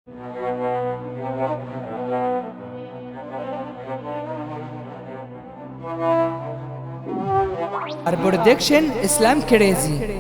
برودكشن اسلام كريزي.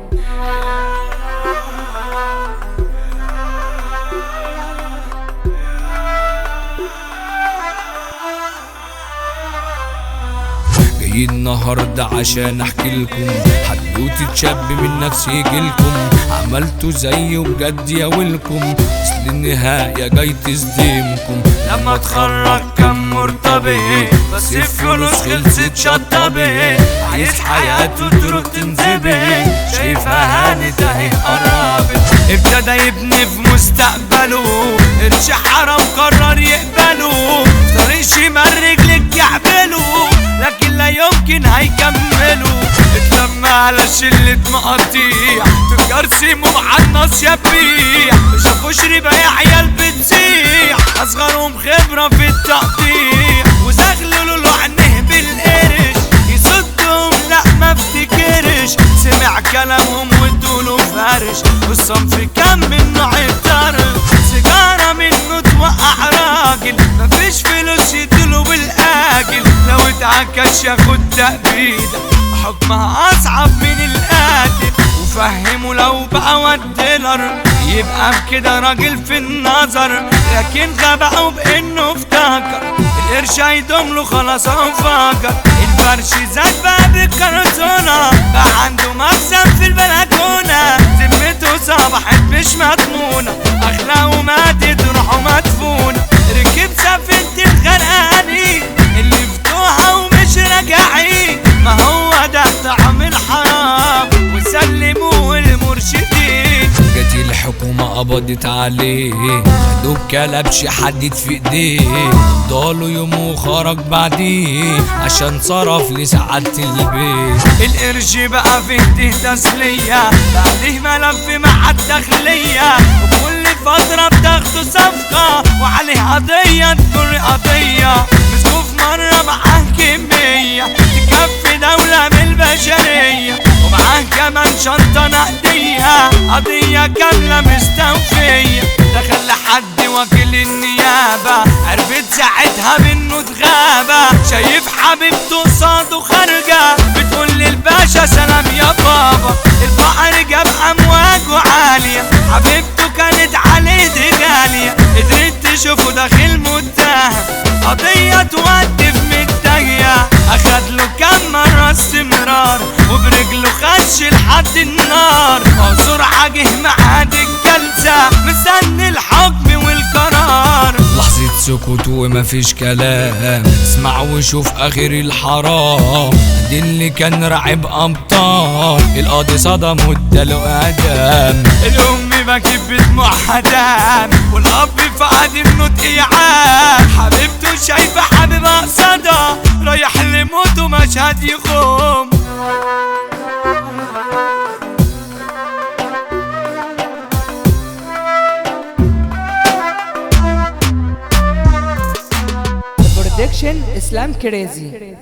جاي النهارده عشان احكي لكم حدوتة شاب من نفسي يجيلكم، عملتوا زيه بجد يا ويلكم، اصل النهاية جاي تصدمكم. لما اتخرج كان مرتبط بس الفلوس خلصت شطبت، عايز حياته تروح تنزبط، شايفها هانت اهي قربت. ابتدى يبني في مستقبله، قرش حرام قرر يقبله، طريق شمال رجلك يعمله لكن لا يمكن هيكملوا. اتلم على شلة مقاطيع تجار سيمو مع الناس يبيع، مشافوش ربا يا عيال بتسيح، اصغرهم خبرة في التقطيع، وزغللوا له عينيه بالقرش يصدهم لا ما افتكرش، سمع كلامهم وادوله فرش، والصنف كان من نوع الطرف، سيجارة منه توقع راجل، مفيش فلوس يديله بالاجل، لو اتعكش ياخد تأبيدة حكمها اصعب من القاتل، وفهمه لو بقى والديلر يبقى بكده راجل في النظر، لكن غبقه بانه افتكر القرش هيدوم له خلاص انفجر. الفرش زاد بقى بالكرتونة، بقى عنده مخزن في البلكونة، ذمته صبحت مش مضمونة، اخلاقه ماتت روحه مدفونة، ركب سفينة الغرقانين اللي فتوها ومش راجعين، ما هو ده طعم الحرام وسلموه المرشدين. جت الحكومة قبضت عليه، خدوه بكلبش حدد في ايديه، ضاله يوم وخرج بعديه عشان صرف لسعادة البيت. القرش بقى فيه تسلية، بعديه ملف مع الداخلية، وكل فترة بتاخدوا صفقة وعليه قضية تكون قضية، مسكوه في مرة معاه كمية تكفي دولة من البشرية، ومعاه كمان شنطة نقدية قضية كاملة مستوفية. دخل لحد وكيل النيابة، عرفت ساعتها منه اتغابة، شايف حبيبته قصاده خارجة بتقول للباشا سلام يا بابا، البحر جاب امواجه عالية، حبيبته كانت عليه دي غالية، قدرت تشوفه داخل متهم، قضية تودي في متجهة، اخد له كام مرة استمرار، وبرجله خش لحد النار، بسرعة جه معاد الجلسة مستني الحكم والقرار. لحظة سكوت ومفيش كلام، اسمع وشوف اخر الحرام، دي اللي كان راعب امطار، القاضي صدم واداله اعدام، الام بكت بدموع حدام، والاب فقد النطق يعام، حبيبته شايفه حبيبها قصادها رايح لموت ومشهد يخوم. برودكشن اسلام كريزي.